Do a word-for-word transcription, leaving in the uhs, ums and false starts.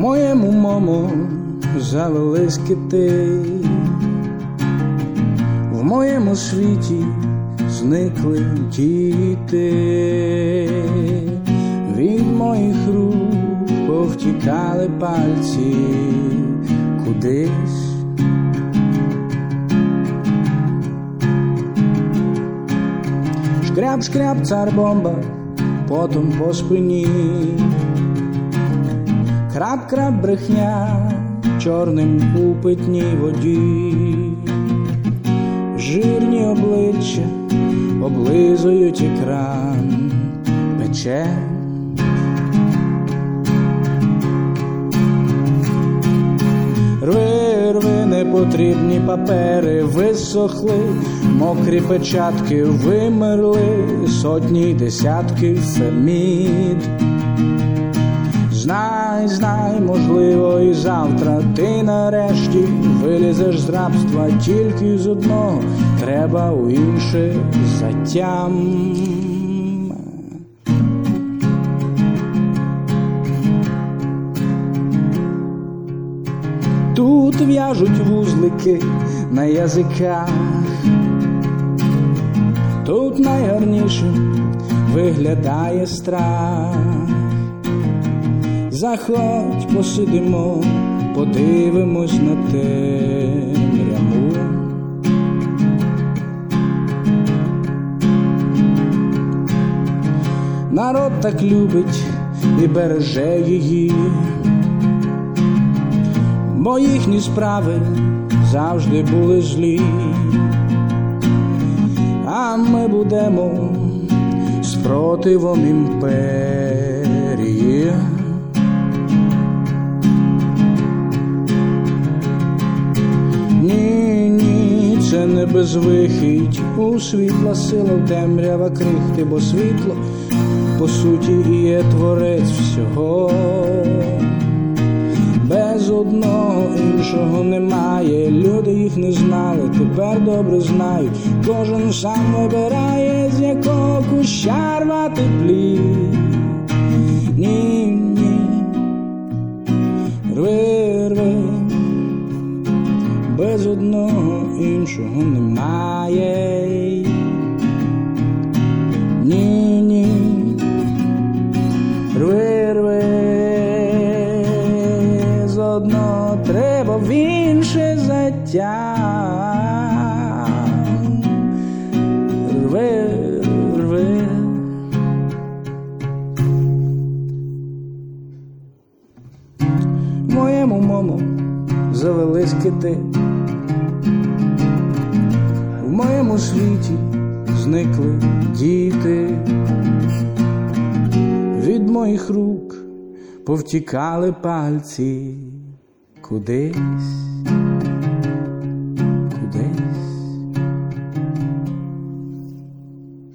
моєму, мамо, завелись кити, в моєму світі зникли діти, від моїх рук повтікали пальці кудись. Шкряб-шкряб цар-бомба, потом по спині, крап-крап брехня чорним у питній воді, жирні обличчя облизують екран, пече. Рви, рви, непотрібні папери висохли, мокрі печатки вимерли, сотні й десятки фемід. Знай, знай, можливо, і завтра ти нарешті вилізеш з рабства, тільки з одного треба у інше затям. Тут в'яжуть вузлики на язиках, тут найгарнішим виглядає страх. Заходь, посидимо, подивимось на темряву. Народ так любить і береже її, бо їхні справи завжди були злі, а ми будемо спротивом імперії. Ні, ні, це не безвихідь, у світла сила, в темрява крихти, бо світло по суті і є творець всього. Без одного іншого немає, люди їх не знали, тепер добре знають. Кожен сам вибирає, з якого куща рвати плід. Ні, ні, рви, рви, без одного іншого немає. Ні, ні, рви, рви, одно треба в інше заття. Рви, рви. В моєму, мамо, завелись кити, в моєму світі зникли діти, від моїх рук повтікали пальці кудись.